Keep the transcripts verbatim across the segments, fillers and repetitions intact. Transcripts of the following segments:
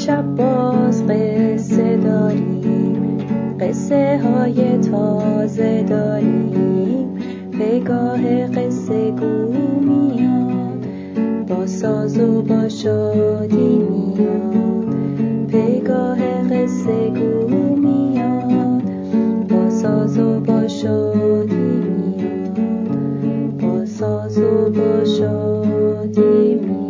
امشب باز قصه داریم، قصه های تازه داریم. پگاه قصه گو میاد، با ساز و با شادی میاد. پگاه قصه گو میاد، با ساز و با شادی میاد. با ساز و با شادی میاد.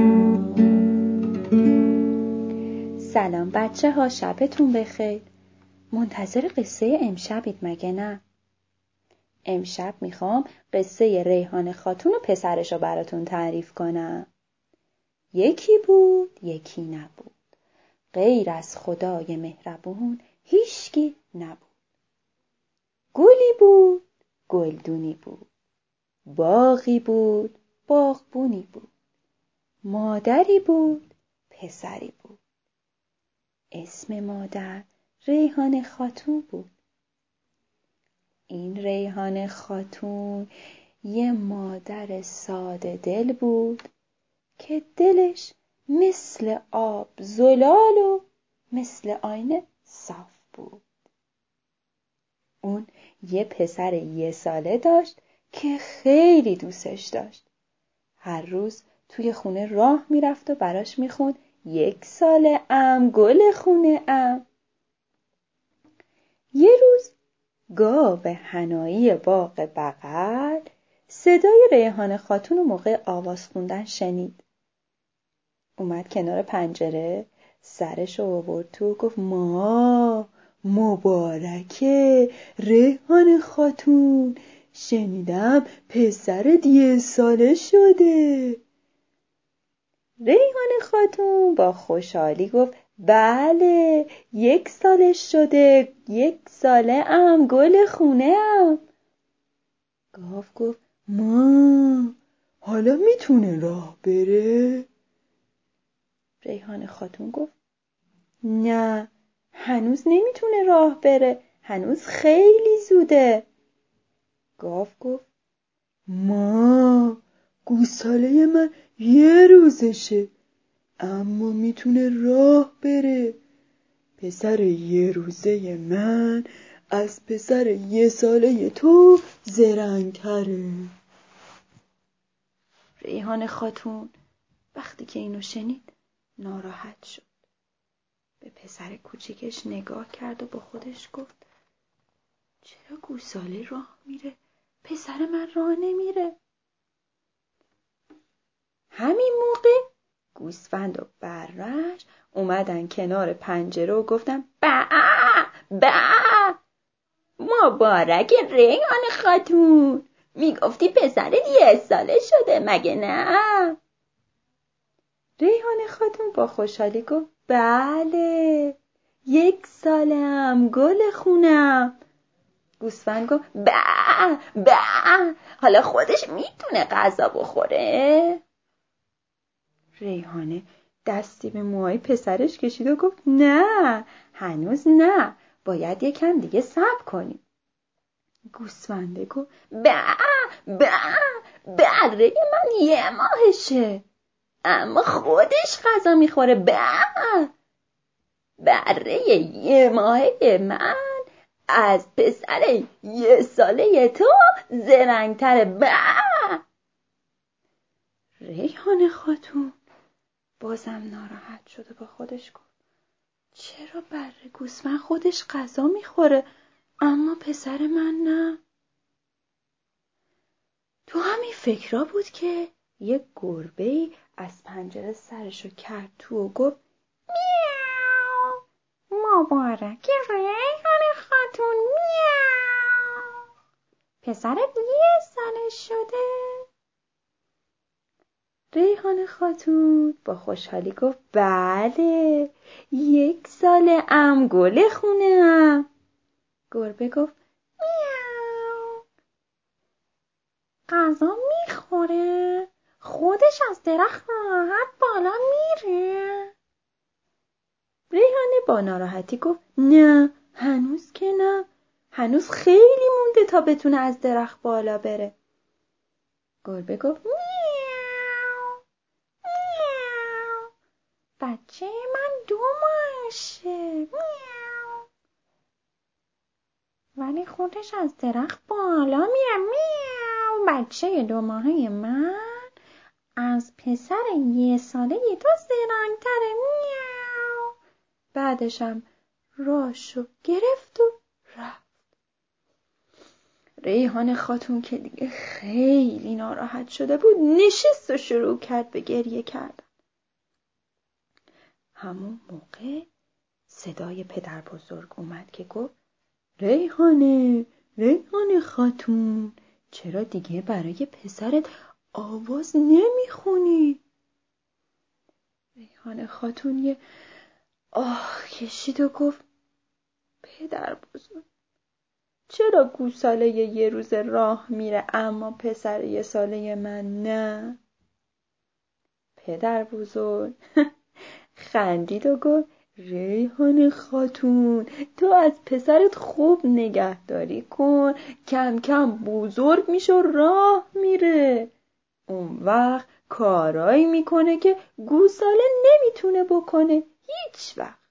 سلام بچه ها، شبتون بخیر. منتظر قصه امشبید مگه نه؟ امشب میخوام قصه ریحان خاتون و پسرشو براتون تعریف کنم. یکی بود یکی نبود، غیر از خدای مهربون هیچکی نبود. گلی بود گلدونی بود، باغی بود باغبونی بود، مادری بود پسری بود. اسم مادر ریحان خاتون بود. این ریحان خاتون یه مادر ساده دل بود که دلش مثل آب زلال و مثل آینه صاف بود. اون یه پسر یه ساله داشت که خیلی دوستش داشت. هر روز توی خونه راه میرفت و براش میخوند یک ساله ام گل خونه ام. یه روز گاو حنایی باغ بغل صدای ریحان خاتون و موقع آواز خوندن شنید. اومد کنار پنجره، سرشو آورد تو و گفت ما مبارکه ریحان خاتون، شنیدم پسرت یه ساله شده. ریحان خاتون با خوشحالی گفت بله یک سالش شده، یک ساله ام گل خونه ام. گاو گفت ما حالا میتونه راه بره؟ ریحان خاتون گفت نه هنوز نمیتونه راه بره، هنوز خیلی زوده. گاو گفت ما گوساله من یه روزشه اما میتونه راه بره. پسر یه روزه من از پسر یه ساله تو زرنگ‌تره. ریحان خاتون وقتی که اینو شنید ناراحت شد. به پسر کوچیکش نگاه کرد و با خودش گفت چرا گوساله راه میره، پسر من راه نمیره؟ همین موقع گوسفند و برش اومدن کنار پنجره و گفتن با با مبارک ریحان خاتون، میگفتی پسرت یه ساله شده مگه نه؟ ریحان خاتون با خوشحالی گفت بله یک سالم گل خونم. گوسفند گفت با با حالا خودش میتونه غذا بخوره؟ ریحانه دستی به موهای پسرش کشید و گفت نه هنوز نه، باید یکم دیگه صبر کنیم. گوسفنده گفت با با بره من یه ماهشه اما خودش غذا میخوره. با بره یه ماهه من از پسر یه ساله تو زرنگتره. با ریحان خاتون بازم ناراحت شده با خودش گفت چرا بره گوسفند خودش غذا میخوره اما پسر من نه؟ تو همین فکرها بود که یک گربه‌ای از پنجره سرشو کرد تو و گفت میاو مبارک ریحان خاتون، میاو پسرت یه ساله شده؟ ریحان خاتون با خوشحالی گفت بله یک سال ام گل خونه ام. گربه گفت میاو غذا میخوره؟ خودش از درخت راحت بالا میره؟ ریحانه با ناراحتی گفت نه هنوز که نه، هنوز خیلی مونده تا بتونه از درخت بالا بره. گربه گفت میاو میاو بچه من دو نشه. میاو. ولی خودش از درخت بالا میره. میاو. بچه دو ماهه من از پسر یه ساله یه تو زرنگ‌تره. میاو. بعدشم راشو گرفت و رفت. ریحان خاتون که دیگه خیلی ناراحت شده بود نشست و شروع کرد به گریه کردن. همون موقع صدای پدر بزرگ اومد که گفت ریحانه، ریحان خاتون، چرا دیگه برای پسرت آواز نمیخونی؟ ریحان خاتون یه آه کشید و گفت پدر بزرگ، چرا گوساله یه روز راه میره اما پسر یه ساله من نه؟ پدر بزرگ خندید و گفت ریحان خاتون، تو از پسرت خوب نگهداری کن، کم کم بزرگ میشه و راه میره، اون وقت کارایی میکنه که گوساله نمیتونه بکنه هیچ وقت.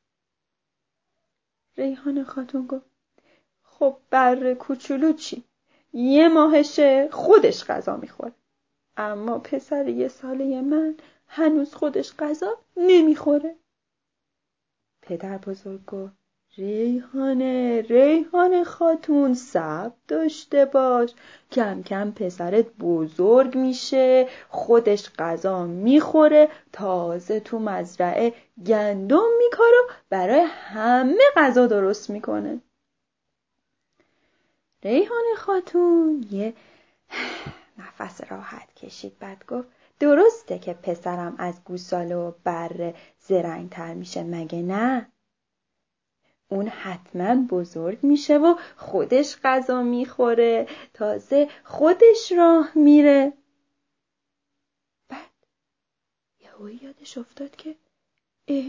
ریحان خاتون گفت خب بره کوچولو چی؟ یه ماهشه خودش غذا میخوره، اما پسر یه ساله من هنوز خودش غذا نمیخوره. پدر بزرگ گفت ریحانه، ریحان خاتون، صبر داشته باش، کم کم پسرت بزرگ میشه، خودش غذا میخوره، تازه تو مزرعه گندم میکاره و برای همه غذا درست میکنه. ریحان خاتون یه نفس راحت کشید، بعد گفت درسته که پسرم از گوساله و بره زرنگ‌تر میشه، مگه نه؟ اون حتما بزرگ میشه و خودش غذا میخوره، تازه خودش راه میره. بعد یهویی یادش افتاد که اه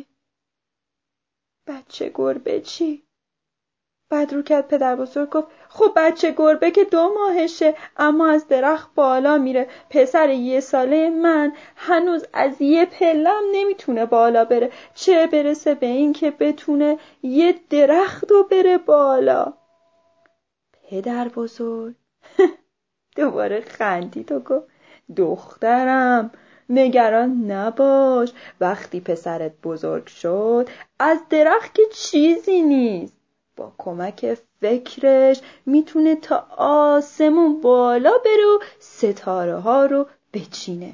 بچه گربه چی؟ بعد رو کرد پدر بزرگ گفت خب بچه گربه که دو ماهشه اما از درخت بالا میره، پسر یه ساله من هنوز از یه پلم نمیتونه بالا بره، چه برسه به این که بتونه یه درخت رو بره بالا. پدر بزرگ دوباره خندید و گفت دخترم نگران نباش، وقتی پسرت بزرگ شد از درخت که چیزی نیست، با کمک فکرش میتونه تا آسمون بالا بره و ستاره ها رو بچینه.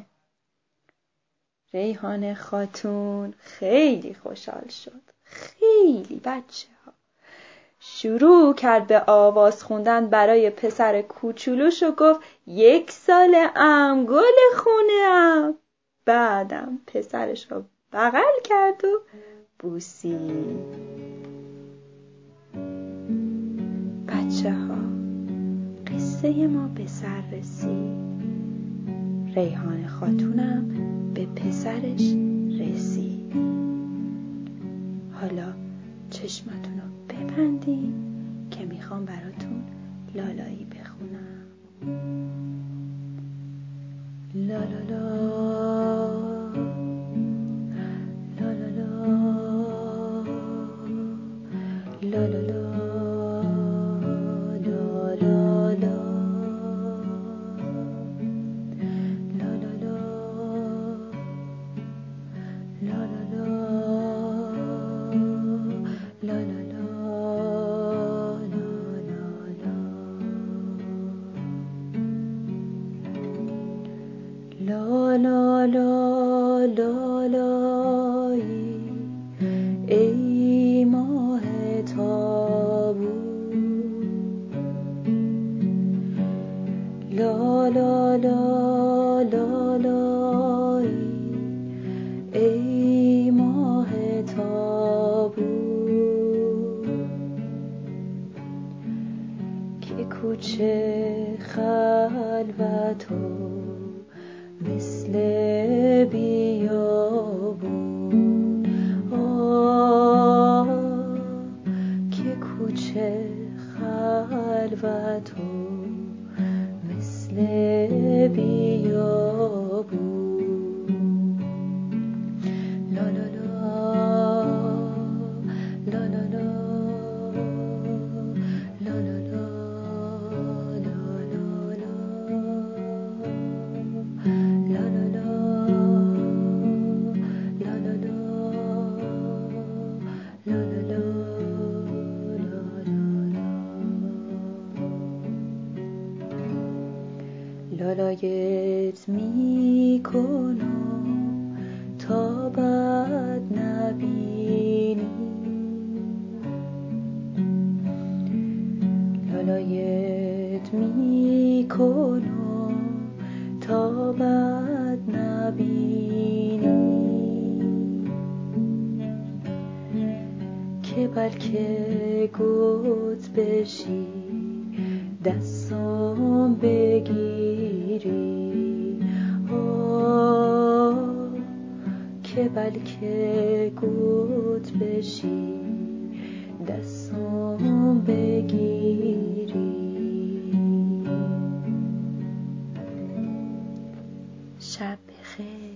ریحان خاتون خیلی خوشحال شد. خیلی بچه ها شروع کرد به آواز خوندن برای پسر کوچولوش و گفت یک سالم گل خونه‌ام. بعدم پسرش رو بغل کرد و بوسید. بچه ها قصه ما به سر رسید. ریحان خاتونم به پسرش رسید. حالا چشمتون رو ببندین که میخوام براتون لالایی بخونم. لا لا لا لا لا لا لا لا لا لا لا لا لایی ای ماه تابون، لا لا لا لا لایی ای ماه تابون، که کوچه خلوت و مثل بیابون می کنم تا بد نبینی، لالایت می کنم تا بد نبینی، که بلکه گوت بشی دستم بگیری، آه که بلکه گوت بشی دستم بگیری. شب بخیر.